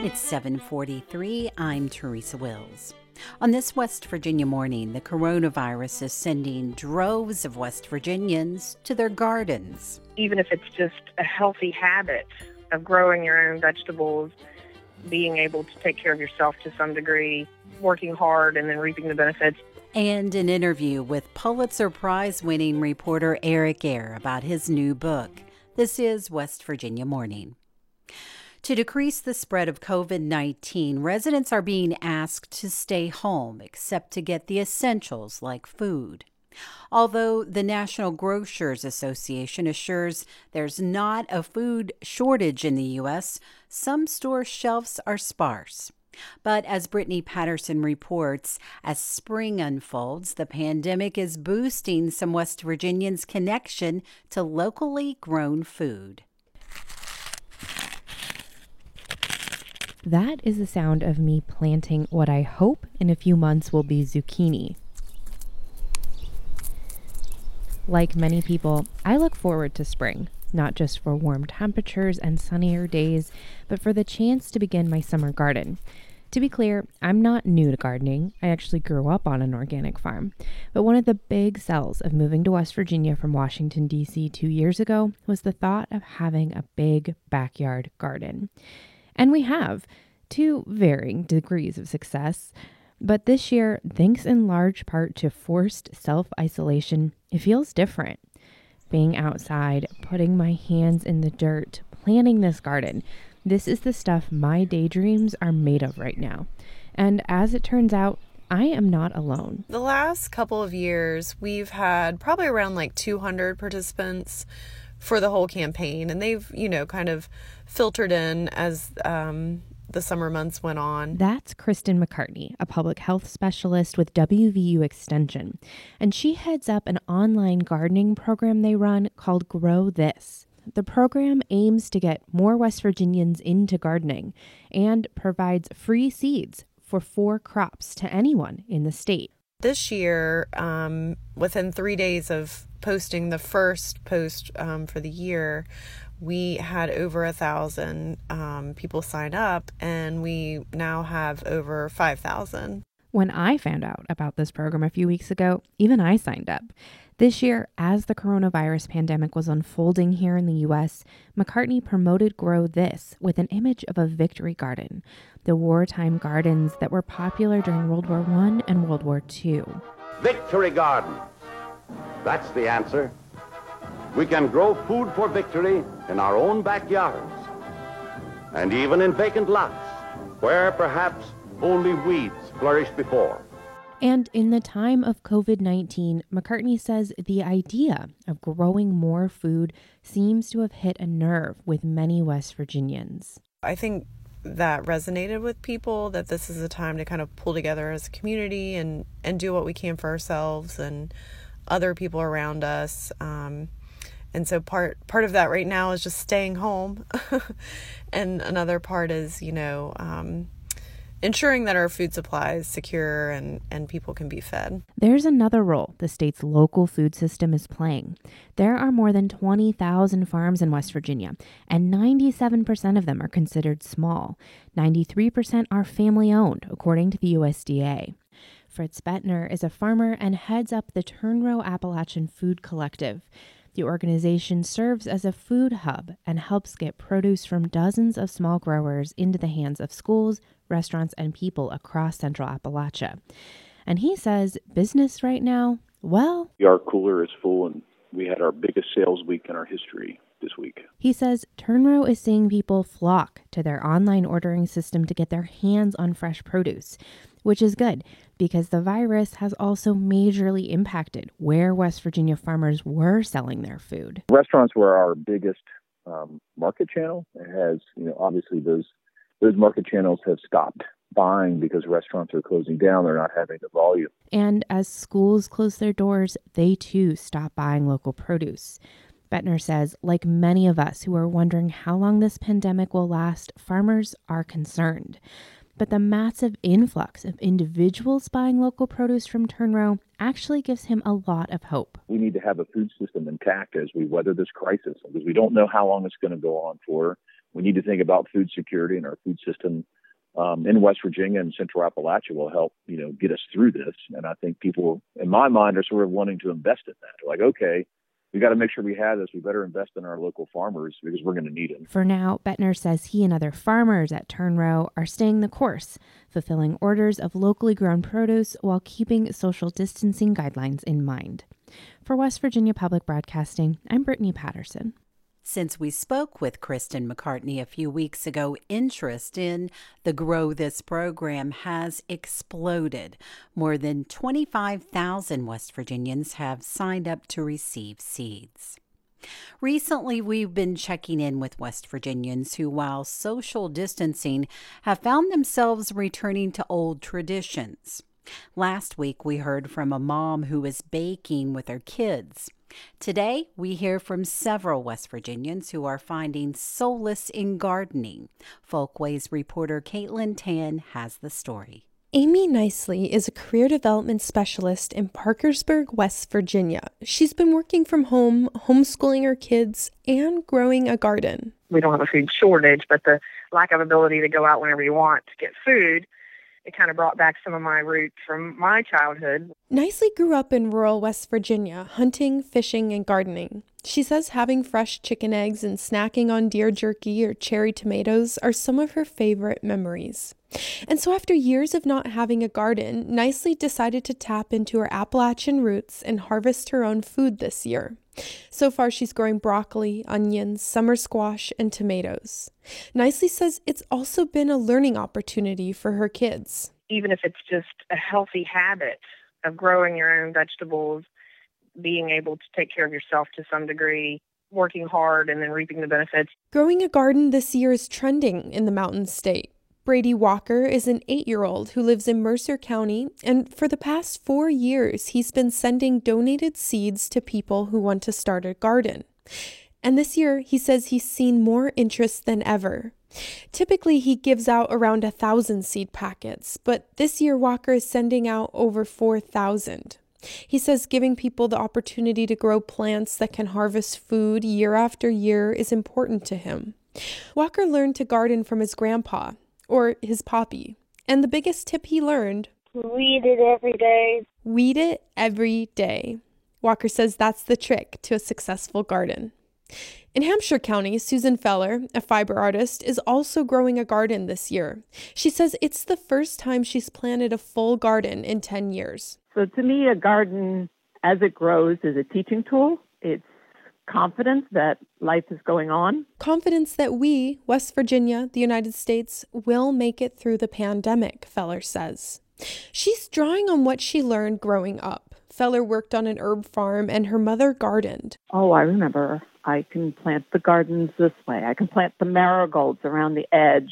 It's 7:43. I'm Teresa Wills. On this West Virginia morning, the coronavirus is sending droves of West Virginians to their gardens. Even if it's just a healthy habit of growing your own vegetables, being able to take care of yourself to some degree, working hard and then reaping the benefits. And an interview with Pulitzer Prize-winning reporter Eric Eyre about his new book. This is West Virginia Morning. To decrease the spread of COVID-19, residents are being asked to stay home except to get the essentials like food. Although the National Grocers Association assures there's not a food shortage in the U.S., some store shelves are sparse. But as Brittany Patterson reports, as spring unfolds, the pandemic is boosting some West Virginians' connection to locally grown food. That is the sound of me planting what I hope in a few months will be zucchini. Like many people, I look forward to spring, not just for warm temperatures and sunnier days, but for the chance to begin my summer garden. To be clear, I'm not new to gardening. I actually grew up on an organic farm. But one of the big sells of moving to West Virginia from Washington, D.C. 2 years ago was the thought of having a big backyard garden. And we have, to varying degrees of success. But this year, thanks in large part to forced self-isolation, it feels different. Being outside, putting my hands in the dirt, planting this garden, this is the stuff my daydreams are made of right now. And as it turns out, I am not alone. The last couple of years, we've had probably around 200 participants for the whole campaign. And they've, kind of filtered in as the summer months went on. That's Kristen McCartney, a public health specialist with WVU Extension. And she heads up an online gardening program they run called Grow This. The program aims to get more West Virginians into gardening and provides free seeds for 4 crops to anyone in the state. This year, within 3 days of posting the first post for the year, we had over 1,000 people sign up, and we now have over 5,000. When I found out about this program a few weeks ago, even I signed up. This year, as the coronavirus pandemic was unfolding here in the U.S., McCartney promoted Grow This with an image of a victory garden, the wartime gardens that were popular during World War I and World War II. Victory gardens. That's the answer. We can grow food for victory in our own backyards, and even in vacant lots, where perhaps only weeds flourished before. And in the time of COVID-19, McCartney says the idea of growing more food seems to have hit a nerve with many West Virginians. I think that resonated with people, that this is a time to kind of pull together as a community and do what we can for ourselves and other people around us. And so part of that right now is just staying home. And another part is, ensuring that our food supply is secure and people can be fed. There's another role the state's local food system is playing. There are more than 20,000 farms in West Virginia, and 97% of them are considered small. 93% are family-owned, according to the USDA. Fritz Bettner is a farmer and heads up the Turnrow Appalachian Food Collective. The organization serves as a food hub and helps get produce from dozens of small growers into the hands of schools, restaurants, and people across Central Appalachia. And he says business right now, well, our cooler is full, and we had our biggest sales week in our history this week. He says Turnrow is seeing people flock to their online ordering system to get their hands on fresh produce, which is good because the virus has also majorly impacted where West Virginia farmers were selling their food. Restaurants were our biggest market channel. It has, obviously those market channels have stopped buying because restaurants are closing down. They're not having the volume. And as schools close their doors, they too stop buying local produce. Bettner says, like many of us who are wondering how long this pandemic will last, farmers are concerned. But the massive influx of individuals buying local produce from Turnrow actually gives him a lot of hope. We need to have a food system intact as we weather this crisis because we don't know how long it's going to go on for. we need to think about food security, and our food system in West Virginia and Central Appalachia will help, get us through this. And I think people, in my mind, are sort of wanting to invest in that. They're like, okay, we got to make sure we have this. We better invest in our local farmers because we're going to need them. For now, Bettner says he and other farmers at Turnrow are staying the course, fulfilling orders of locally grown produce while keeping social distancing guidelines in mind. For West Virginia Public Broadcasting, I'm Brittany Patterson. Since we spoke with Kristen McCartney a few weeks ago, interest in the Grow This program has exploded. More than 25,000 West Virginians have signed up to receive seeds. Recently, we've been checking in with West Virginians who, while social distancing, have found themselves returning to old traditions. Last week, we heard from a mom who is baking with her kids. Today, we hear from several West Virginians who are finding solace in gardening. Folkways reporter Caitlin Tan has the story. Amy Nicely is a career development specialist in Parkersburg, West Virginia. She's been working from home, homeschooling her kids, and growing a garden. We don't have a food shortage, but the lack of ability to go out whenever you want to get food, it kind of brought back some of my roots from my childhood. Nicely grew up in rural West Virginia, hunting, fishing, and gardening. She says having fresh chicken eggs and snacking on deer jerky or cherry tomatoes are some of her favorite memories. And so after years of not having a garden, Nicely decided to tap into her Appalachian roots and harvest her own food this year. So far, she's growing broccoli, onions, summer squash, and tomatoes. Nicely says it's also been a learning opportunity for her kids. Even if it's just a healthy habit of growing your own vegetables, being able to take care of yourself to some degree, working hard and then reaping the benefits. Growing a garden this year is trending in the Mountain State. Brady Walker is an 8-year-old who lives in Mercer County, and for the past 4 years, he's been sending donated seeds to people who want to start a garden. And this year, he says he's seen more interest than ever. Typically, he gives out around 1,000 seed packets, but this year, Walker is sending out over 4,000. He says giving people the opportunity to grow plants that can harvest food year after year is important to him. Walker learned to garden from his grandpa, or his poppy. And the biggest tip he learned: weed it every day. Weed it every day. Walker says that's the trick to a successful garden. In Hampshire County, Susan Feller, a fiber artist, is also growing a garden this year. She says it's the first time she's planted a full garden in 10 years. So to me, a garden, as it grows, is a teaching tool. It's confidence that life is going on. Confidence that we, West Virginia, the United States, will make it through the pandemic, Feller says. She's drawing on what she learned growing up. Feller worked on an herb farm and her mother gardened. Oh, I remember. I can plant the gardens this way. I can plant the marigolds around the edge,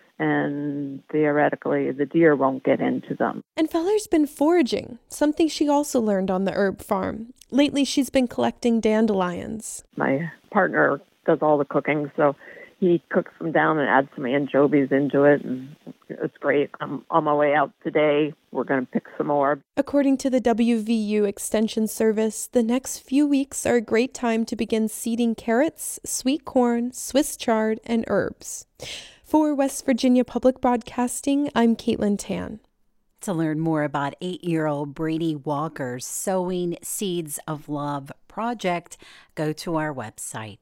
and theoretically the deer won't get into them. And Feller's been foraging, something she also learned on the herb farm. Lately, she's been collecting dandelions. My partner does all the cooking, so he cooks them down and adds some anchovies into it, and it's great. I'm on my way out today. We're going to pick some more. According to the WVU Extension Service, the next few weeks are a great time to begin seeding carrots, sweet corn, Swiss chard, and herbs. For West Virginia Public Broadcasting, I'm Caitlin Tan. To learn more about 8-year-old Brady Walker's Sowing Seeds of Love project, go to our website,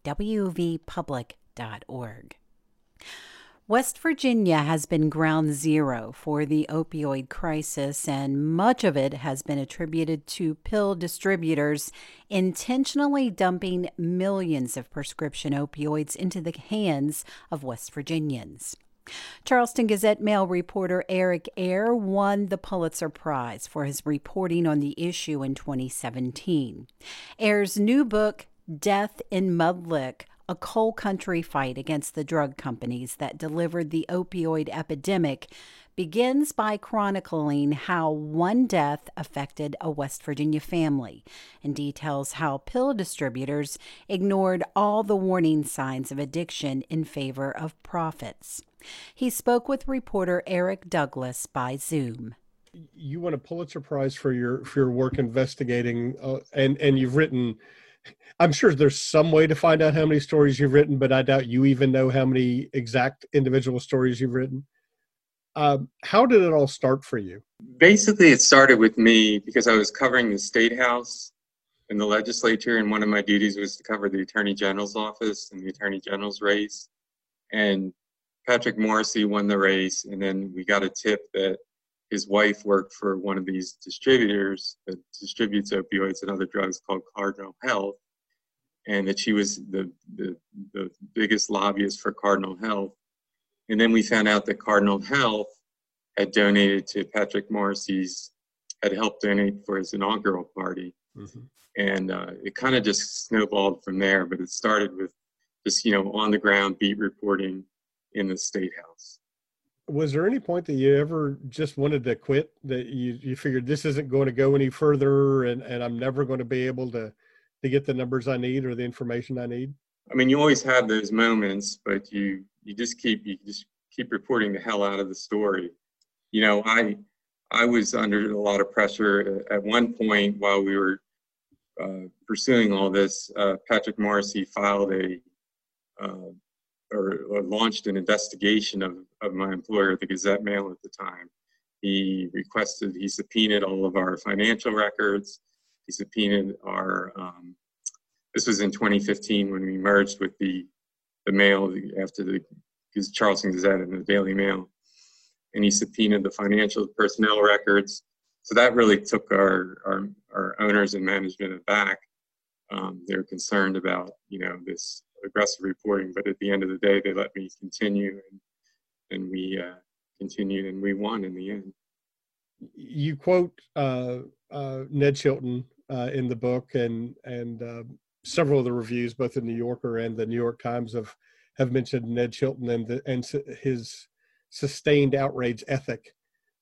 wvpublic.org. West Virginia has been ground zero for the opioid crisis, and much of it has been attributed to pill distributors intentionally dumping millions of prescription opioids into the hands of West Virginians. Charleston Gazette-Mail reporter Eric Ayre won the Pulitzer Prize for his reporting on the issue in 2017. Ayre's new book, Death in Mudlick: A Coal Country Fight Against the Drug Companies That Delivered the Opioid Epidemic, begins by chronicling how one death affected a West Virginia family and details how pill distributors ignored all the warning signs of addiction in favor of profits. He spoke with reporter Eric Douglas by Zoom. You won a Pulitzer Prize for your work investigating, and you've written I'm sure there's some way to find out how many stories you've written, but I doubt you even know how many exact individual stories you've written. How did it all start for you? Basically, it started with me because I was covering the State House and the legislature, and one of my duties was to cover the Attorney General's office and the Attorney General's race. And Patrick Morrisey won the race, and then we got a tip that his wife worked for one of these distributors that distributes opioids and other drugs called Cardinal Health, and that she was the biggest lobbyist for Cardinal Health. And then we found out that Cardinal Health had donated to Patrick Morrisey's, had helped donate for his inaugural party. Mm-hmm. And it kind of just snowballed from there, but it started with just, on the ground beat reporting in the State House. Was there any point that you ever just wanted to quit, that you figured this isn't going to go any further and I'm never going to be able to get the numbers I need or the information I need? I mean, you always have those moments, but you just keep reporting the hell out of the story. I was under a lot of pressure at one point while we were pursuing all this. Patrick Morrisey filed or launched an investigation of my employer, the Gazette Mail at the time. He subpoenaed all of our financial records. He subpoenaed this was in 2015 when we merged with the Mail after the Charleston Gazette and the Daily Mail. And he subpoenaed the financial personnel records. So that really took our owners and management aback. They're concerned about, this aggressive reporting, but at the end of the day, they let me continue, and we continued, and we won in the end. You quote Ned Shelton in the book, and several of the reviews, both the New Yorker and the New York Times, have mentioned Ned Shelton and his sustained outrage ethic.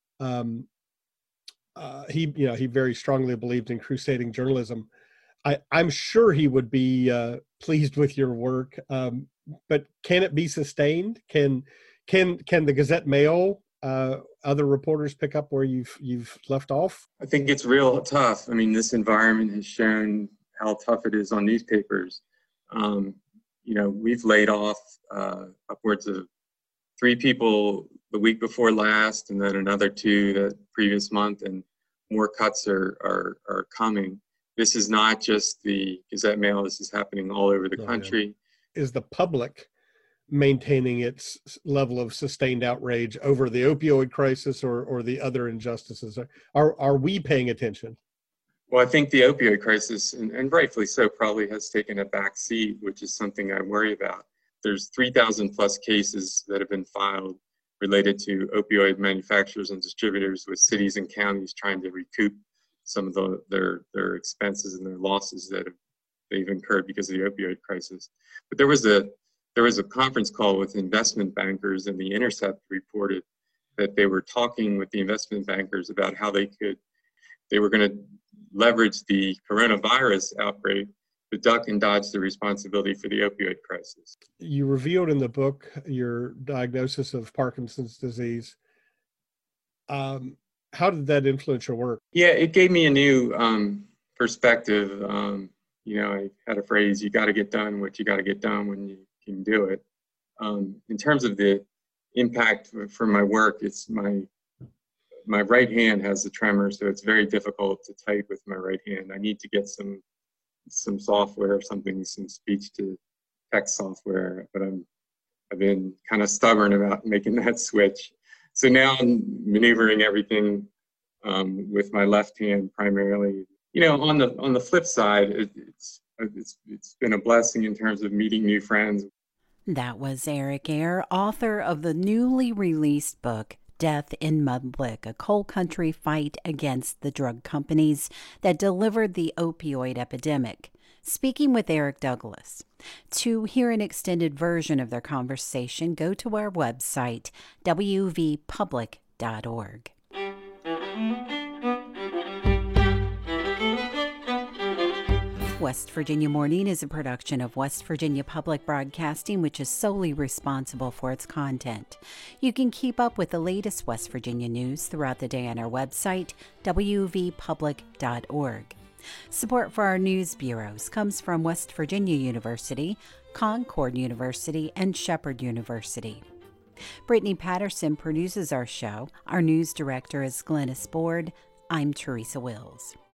He very strongly believed in crusading journalism. I'm sure he would be pleased with your work, but can it be sustained? Can the Gazette Mail, other reporters pick up where you've left off? I think it's real tough. I mean, this environment has shown how tough it is on newspapers. We've laid off upwards of 3 people the week before last, and then another 2 the previous month, and more cuts are coming. This is not just the Gazette Mail. This is happening all over the country. Yeah. Is the public maintaining its level of sustained outrage over the opioid crisis or the other injustices? Are we paying attention? Well, I think the opioid crisis, and rightfully so, probably has taken a back seat, which is something I worry about. There's 3,000 plus cases that have been filed related to opioid manufacturers and distributors, with cities and counties trying to recoup some of their expenses and their losses that they've incurred because of the opioid crisis. But there was a conference call with investment bankers, and The Intercept reported that they were talking with the investment bankers about how they were going to leverage the coronavirus outbreak to duck and dodge the responsibility for the opioid crisis. You revealed in the book your diagnosis of Parkinson's disease. How did that influence your work? Yeah, it gave me a new perspective. I had a phrase, you got to get done what you got to get done when you can do it. In terms of the impact for my work, it's my right hand has the tremor, so it's very difficult to type with my right hand. I need to get some software or something, some speech to text software, but I've been kind of stubborn about making that switch. So now I'm maneuvering everything with my left hand primarily. On the flip side, it's been a blessing in terms of meeting new friends. That was Eric Ayre, author of the newly released book, Death in Mud Lick, a coal country fight against the drug companies that delivered the opioid epidemic, speaking with Eric Douglas. To hear an extended version of their conversation, go to our website, wvpublic.org. West Virginia Morning is a production of West Virginia Public Broadcasting, which is solely responsible for its content. You can keep up with the latest West Virginia news throughout the day on our website, wvpublic.org. Support for our news bureaus comes from West Virginia University, Concord University, and Shepherd University. Brittany Patterson produces our show. Our news director is Glennis Board. I'm Teresa Wills.